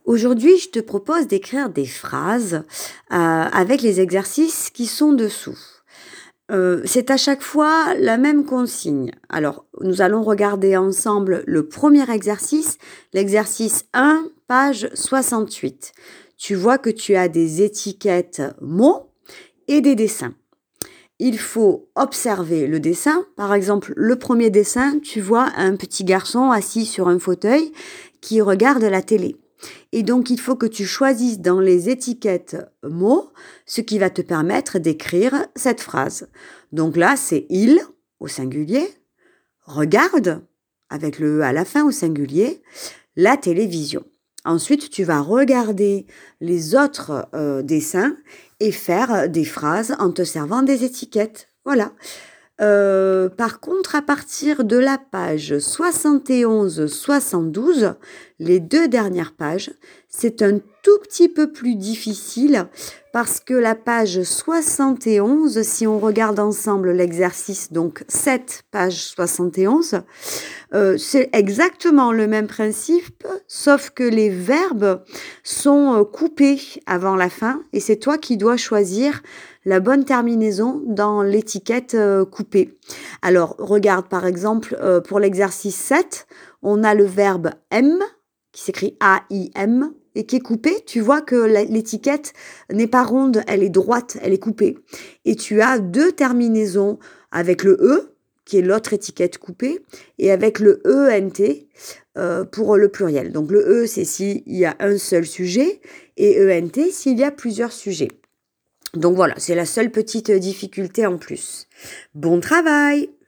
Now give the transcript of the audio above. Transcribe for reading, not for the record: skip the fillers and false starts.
Aujourd'hui, je te propose d'écrire des phrases avec les exercices qui sont dessous. C'est à chaque fois la même consigne. Alors, nous allons regarder ensemble le premier exercice, l'exercice 1, page 68. Tu vois que tu as des étiquettes mots et des dessins. Il faut observer le dessin. Par exemple, le premier dessin, tu vois un petit garçon assis sur un fauteuil qui regarde la télé. Et donc, il faut que tu choisisses dans les étiquettes mots ce qui va te permettre d'écrire cette phrase. Donc là, c'est il au singulier, regarde avec le E à la fin au singulier, la télévision. Ensuite, tu vas regarder les autres dessins et faire des phrases en te servant des étiquettes. Voilà. Par contre, à partir de la page 71-72, les deux dernières pages, c'est un tout petit peu plus difficile parce que la page 71, si on regarde ensemble l'exercice, donc 7 page 71, c'est exactement le même principe, sauf que les verbes sont coupés avant la fin et c'est toi qui dois choisir la bonne terminaison dans l'étiquette coupée. Alors, regarde par exemple, pour l'exercice 7, on a le verbe aime, qui s'écrit A-I-M, et qui est coupé. Tu vois que l'étiquette n'est pas ronde, elle est droite, elle est coupée. Et tu as deux terminaisons avec le E, qui est l'autre étiquette coupée, et avec le E-N-T pour le pluriel. Donc le E, c'est s'il y a un seul sujet, et E-N-T s'il y a plusieurs sujets. Donc voilà, c'est la seule petite difficulté en plus. Bon travail!